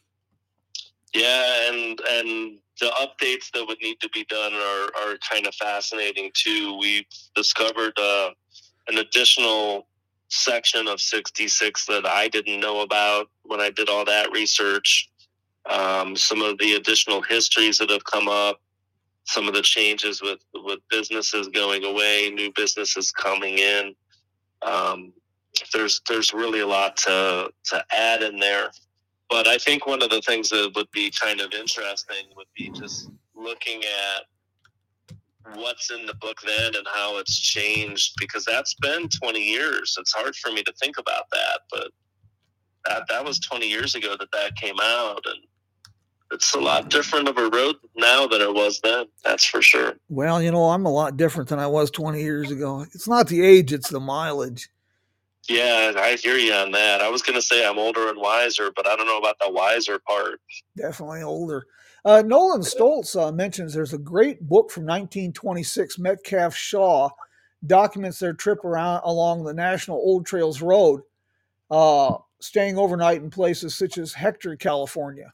Yeah, and and the updates that would need to be done are, are kind of fascinating too. We've discovered uh, an additional section of sixty-six that I didn't know about when I did all that research. Um, some of the additional histories that have come up, some of the changes with, with businesses going away, new businesses coming in. Um, there's there's really a lot to to add in there. But I think one of the things that would be kind of interesting would be just looking at what's in the book then and how it's changed, because that's been twenty years. It's hard for me to think about that, but that, that was twenty years ago that that came out, and it's a lot different of a road now than it was then. That's for sure. Well, you know, I'm a lot different than I was twenty years ago. It's not the age, it's the mileage. Yeah, I hear you on that. I was going to say I'm older and wiser, but I don't know about the wiser part. Definitely older. Uh, Nolan Stoltz uh, mentions there's a great book from nineteen twenty-six, Metcalf Shaw, documents their trip around along the National Old Trails Road, uh, staying overnight in places such as Hector, California.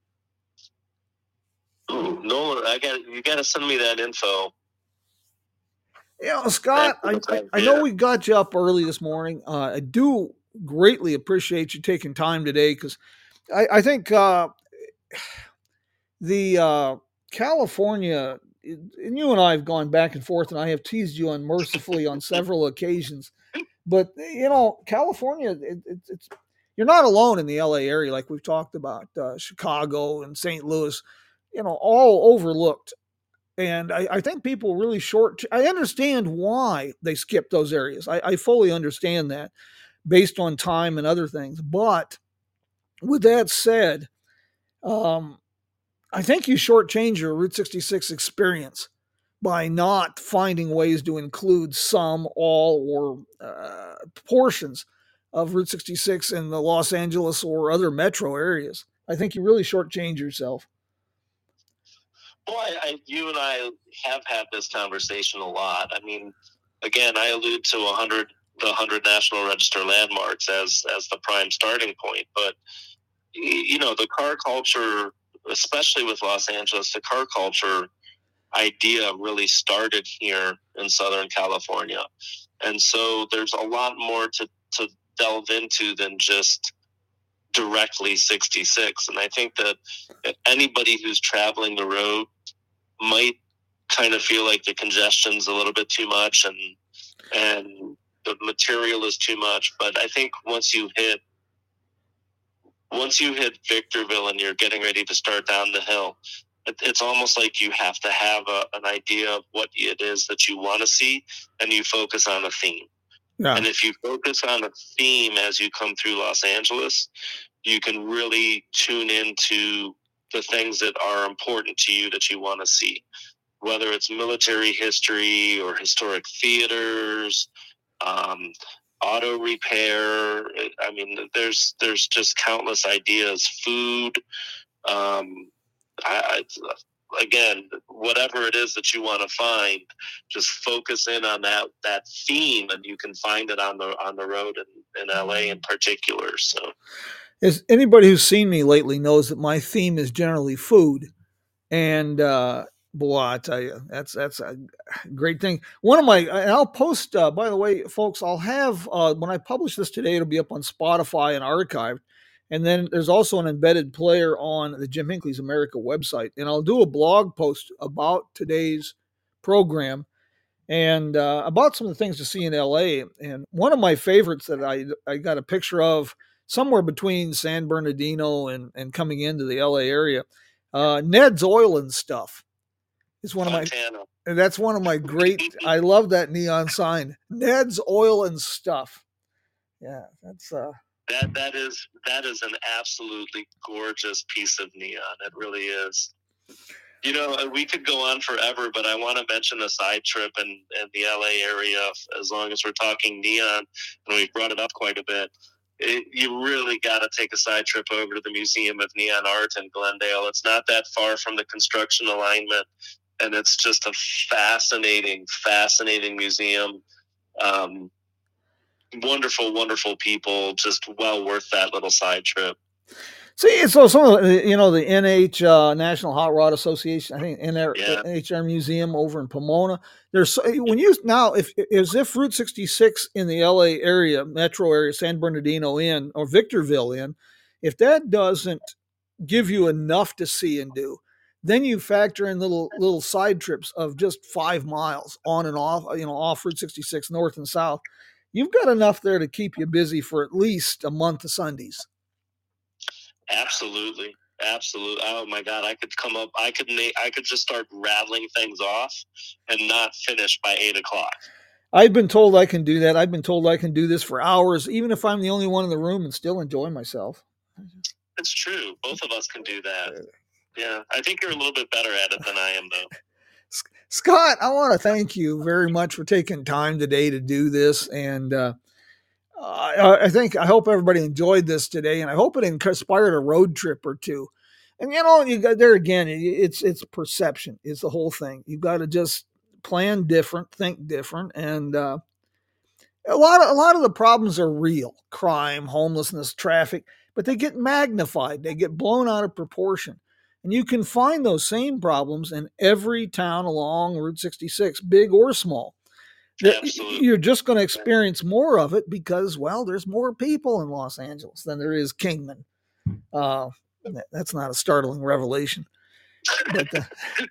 Ooh, Nolan, I got you. Got to send me that info. You know, Scott, I, I, I know we got you up early this morning. Uh, I do greatly appreciate you taking time today because I, I think uh, the uh, California, and you and I have gone back and forth, and I have teased you unmercifully on several occasions. But, you know, California, it, it, it's you're not alone in the L A area like we've talked about. Uh, Chicago and Saint Louis, you know, all overlooked. And I, I think people really short. I understand why they skip those areas. I, I fully understand that based on time and other things. But with that said, um, I think you shortchange your Route sixty-six experience by not finding ways to include some, all, or uh, portions of Route sixty-six in the Los Angeles or other metro areas. I think you really shortchange yourself. Well, I, I, you and I have had this conversation a lot. I mean, again, I allude to one hundred, the one hundred National Register landmarks as as the prime starting point. But, you know, the car culture, especially with Los Angeles, the car culture idea really started here in Southern California. And so there's a lot more to, to delve into than just directly sixty-six. And I think that anybody who's traveling the road might kind of feel like the congestion's a little bit too much and and the material is too much. But I think once you hit once you hit Victorville and you're getting ready to start down the hill, it, it's almost like you have to have a, an idea of what it is that you want to see, and you focus on a theme. Yeah. And if you focus on a theme as you come through Los Angeles, you can really tune into the things that are important to you that you want to see, whether it's military history or historic theaters, um, auto repair. I mean, there's there's just countless ideas. Food. Um, I, I, again, whatever it is that you want to find, just focus in on that that theme, and you can find it on the on the road in, in L A in particular. So. As anybody who's seen me lately knows that my theme is generally food, and uh, boy, I tell you, that's that's a great thing. One of my, and I'll post. Uh, by the way, folks, I'll have uh, when I publish this today, it'll be up on Spotify and archived, and then there's also an embedded player on the Jim Hinckley's America website, and I'll do a blog post about today's program and uh, about some of the things to see in L A. And one of my favorites that I I got a picture of, somewhere between San Bernardino and, and coming into the L A area, uh, Ned's Oil and Stuff is one of my, and that's one of my great, I love that neon sign, Ned's Oil and Stuff. Yeah, that's, uh, that, that is, that is an absolutely gorgeous piece of neon. It really is. You know, we could go on forever, but I want to mention a side trip in, in the L A area, as long as we're talking neon, and we've brought it up quite a bit. It, you really got to take a side trip over to the Museum of Neon Art in Glendale. It's not that far from the construction alignment, and it's just a fascinating, fascinating museum. Um, wonderful, wonderful people, just well worth that little side trip. See, so some of the, you know, the N H uh, National Hot Rod Association, I think N H R Museum over in Pomona. There's when you now, if as if Route sixty-six in the L A area, metro area, San Bernardino in or Victorville in, if that doesn't give you enough to see and do, then you factor in little little side trips of just five miles on and off, you know, off Route sixty-six north and south. You've got enough there to keep you busy for at least a month of Sundays. Absolutely. Absolutely. Oh my God. I could come up, I could, I could just start rattling things off and not finish by eight o'clock. I've been told I can do that. I've been told I can do this for hours, even if I'm the only one in the room, and still enjoy myself. It's true. Both of us can do that. Yeah. I think you're a little bit better at it than I am, though. Scott, I want to thank you very much for taking time today to do this. And, uh, Uh, I think, I hope everybody enjoyed this today, and I hope it inspired a road trip or two. And, you know, you got there again, it's, it's perception is the whole thing. You've got to just plan different, think different. And, uh, a lot of, a lot of the problems are real: crime, homelessness, traffic, but they get magnified. They get blown out of proportion. And you can find those same problems in every town along Route sixty-six, big or small. Absolutely. You're just going to experience more of it because, well, there's more people in Los Angeles than there is Kingman. Uh, that's not a startling revelation. But uh,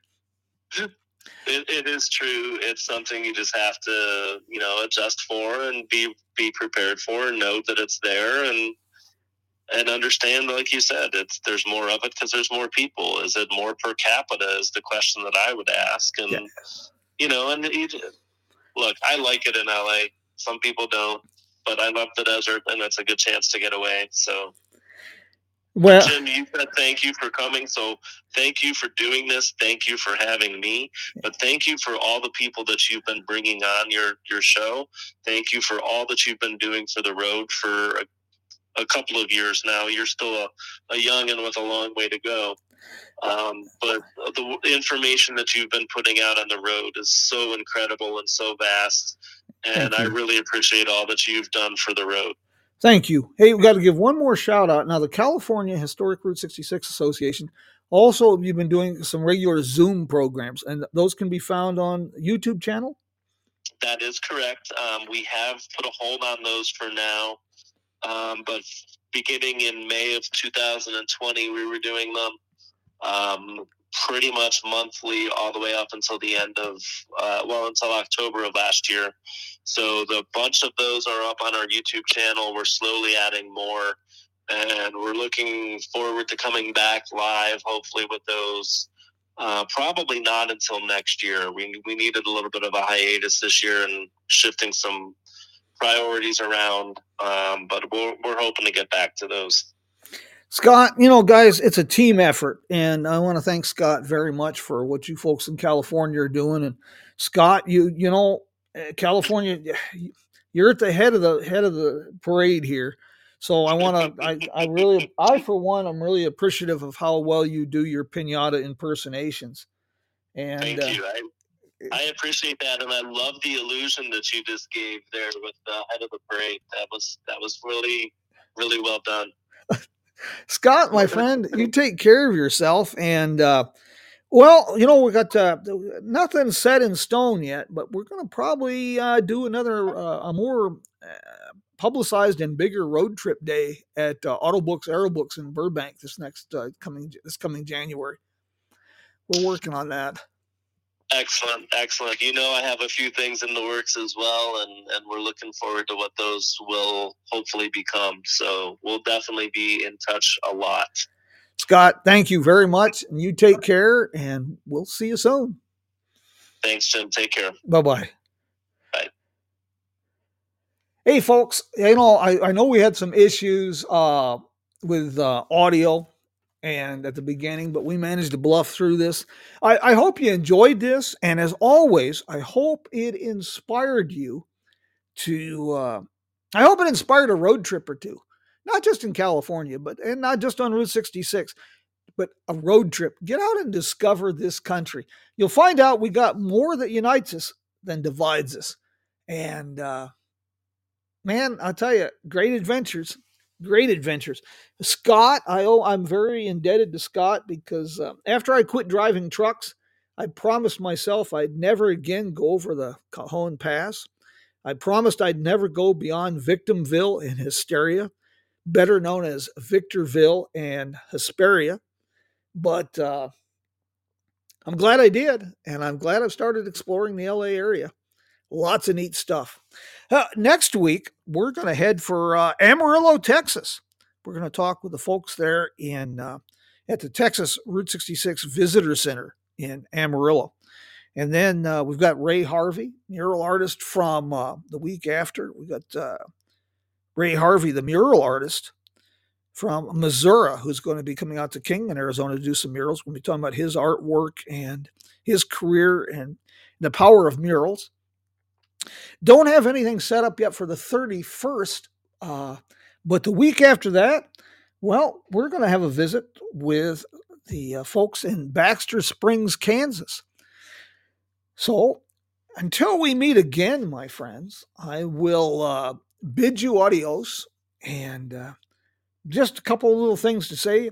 it, it is true. It's something you just have to, you know, adjust for and be be prepared for, and know that it's there, and and understand, like you said, it's there's more of it because there's more people. Is it more per capita? Is the question that I would ask, and yeah. you know, and. You, Look, I like it in L A. Some people don't, but I love the desert, and it's a good chance to get away. So, well, Jim, you said thank you for coming. So thank you for doing this. Thank you for having me. But thank you for all the people that you've been bringing on your, your show. Thank you for all that you've been doing for the road for a, a couple of years now. You're still a, a youngin' with a long way to go. Um, but the information that you've been putting out on the road is so incredible and so vast, and I really appreciate all that you've done for the road. Thank you. Hey, we've got to give one more shout out. Now, the California Historic Route sixty-six Association Also, you've been doing some regular Zoom programs, and those can be found on YouTube channel? That is correct. Um, we have put a hold on those for now, um, but beginning in May of two thousand twenty, we were doing them um, pretty much monthly all the way up until the end of, uh, well, until October of last year. So the bunch of those are up on our YouTube channel. We're slowly adding more, and we're looking forward to coming back live, hopefully with those. Uh, probably not until next year. We we needed a little bit of a hiatus this year and shifting some priorities around, um, but we're, we're hoping to get back to those. Scott, you know, guys, it's a team effort, and I want to thank Scott very much for what you folks in California are doing. And Scott, you you know, California, you're at the head of the head of the parade here. So I want to, I, I really, I for one, I'm really appreciative of how well you do your piñata impersonations. And thank you. Uh, I, I appreciate that, and I love the illusion that you just gave there with the head of the parade. That was that was really, really well done. Scott, my friend, you take care of yourself, and uh, well, you know, we got uh, nothing set in stone yet, but we're going to probably uh, do another uh, a more uh, publicized and bigger road trip day at uh, Autobooks Aerobooks in Burbank this next uh, coming this coming January. We're working on that. Excellent, excellent. You know, I have a few things in the works as well, and, and we're looking forward to what those will hopefully become. So we'll definitely be in touch a lot. Scott, thank you very much, and you take care, and we'll see you soon. Thanks, Jim. Take care. Bye-bye. Bye. Hey, folks, you know, I, I know we had some issues uh, with uh, audio and at the beginning, but we managed to bluff through this. I, I hope you enjoyed this, and as always, I hope it inspired you to, uh, I hope it inspired a road trip or two, not just in California, but and not just on Route sixty-six, but a road trip. Get out and discover this country. You'll find out we got more that unites us than divides us. And uh, man, I'll tell you, great adventures. Great adventures. Scott, I owe, I'm very indebted to Scott because uh, after I quit driving trucks, I promised myself I'd never again go over the Cajon Pass. I promised I'd never go beyond Victimville and Hysteria, better known as Victorville and Hesperia. But uh, I'm glad I did, and I'm glad I've started exploring the L A area. Lots of neat stuff. Uh, next week, we're going to head for uh, Amarillo, Texas. We're going to talk with the folks there in uh, at the Texas Route sixty-six Visitor Center in Amarillo. And then uh, we've got Ray Harvey, mural artist from uh, the week after. We've got uh, Ray Harvey, the mural artist from Missouri, who's going to be coming out to Kingman, Arizona to do some murals. We'll be talking about his artwork and his career and the power of murals. Don't have anything set up yet for the thirty-first, uh, but the week after that, well, we're going to have a visit with the uh, folks in Baxter Springs, Kansas. So until we meet again, my friends, I will uh, bid you adios, and uh, just a couple of little things to say.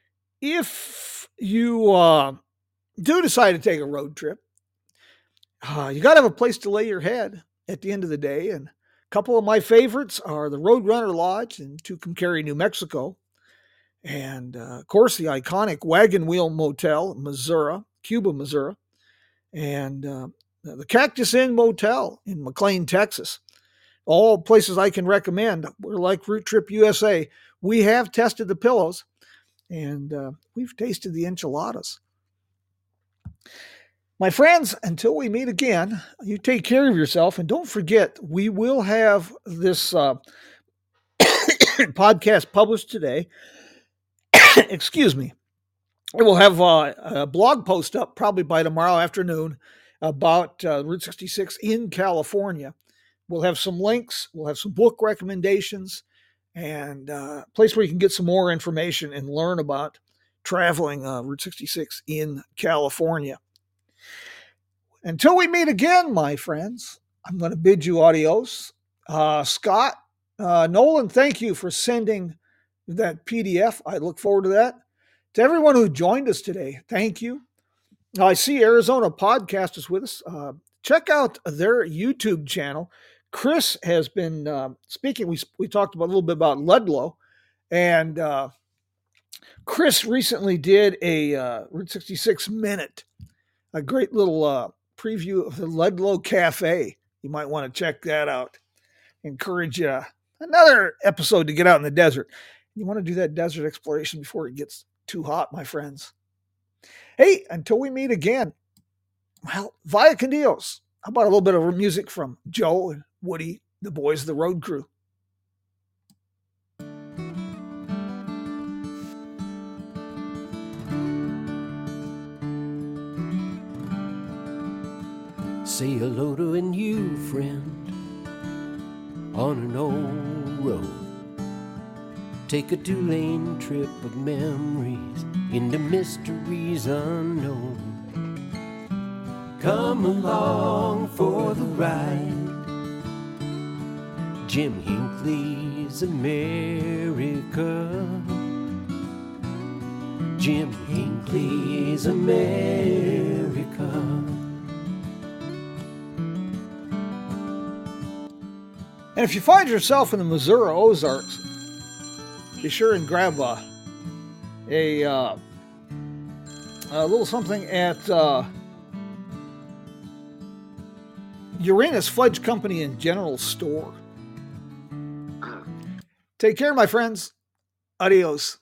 If you uh, do decide to take a road trip, Uh, you got to have a place to lay your head at the end of the day. And a couple of my favorites are the Roadrunner Lodge in Tucumcari, New Mexico. And, uh, of course, the iconic Wagon Wheel Motel, Missouri, Cuba, Missouri. And uh, the Cactus Inn Motel in McLean, Texas. All places I can recommend. We're like Route Trip U S A. We have tested the pillows, and uh, we've tasted the enchiladas. My friends, until we meet again, you take care of yourself. And don't forget, we will have this uh, podcast published today. Excuse me. We will have uh, a blog post up probably by tomorrow afternoon about uh, Route sixty-six in California. We'll have some links. We'll have some book recommendations and uh, a place where you can get some more information and learn about traveling uh, Route sixty-six in California. Until we meet again, my friends, I'm going to bid you adios. Uh, Scott, uh, Nolan, thank you for sending that P D F. I look forward to that. To everyone who joined us today, thank you. Now, I see Arizona Podcast is with us. Uh, check out their YouTube channel. Chris has been uh, speaking. We, we talked about, a little bit about Ludlow. And uh, Chris recently did a uh, Route sixty-six minute, a great little uh, preview of the Ludlow Cafe. You might want to check that out. Encourage uh, another episode to get out in the desert. You want to do that desert exploration before it gets too hot, my friends. Hey, until we meet again, well, via con Dios. How about a little bit of music from Joe and Woody, the boys of the road crew? Say hello to a new friend on an old road. Take a two-lane trip of memories into mysteries unknown. Come along for the ride. Jim Hinckley's America. Jim Hinckley's America. And if you find yourself in the Missouri Ozarks, be sure and grab a, a, uh, a little something at uh, Uranus Fudge Company and General Store. Take care, my friends. Adios.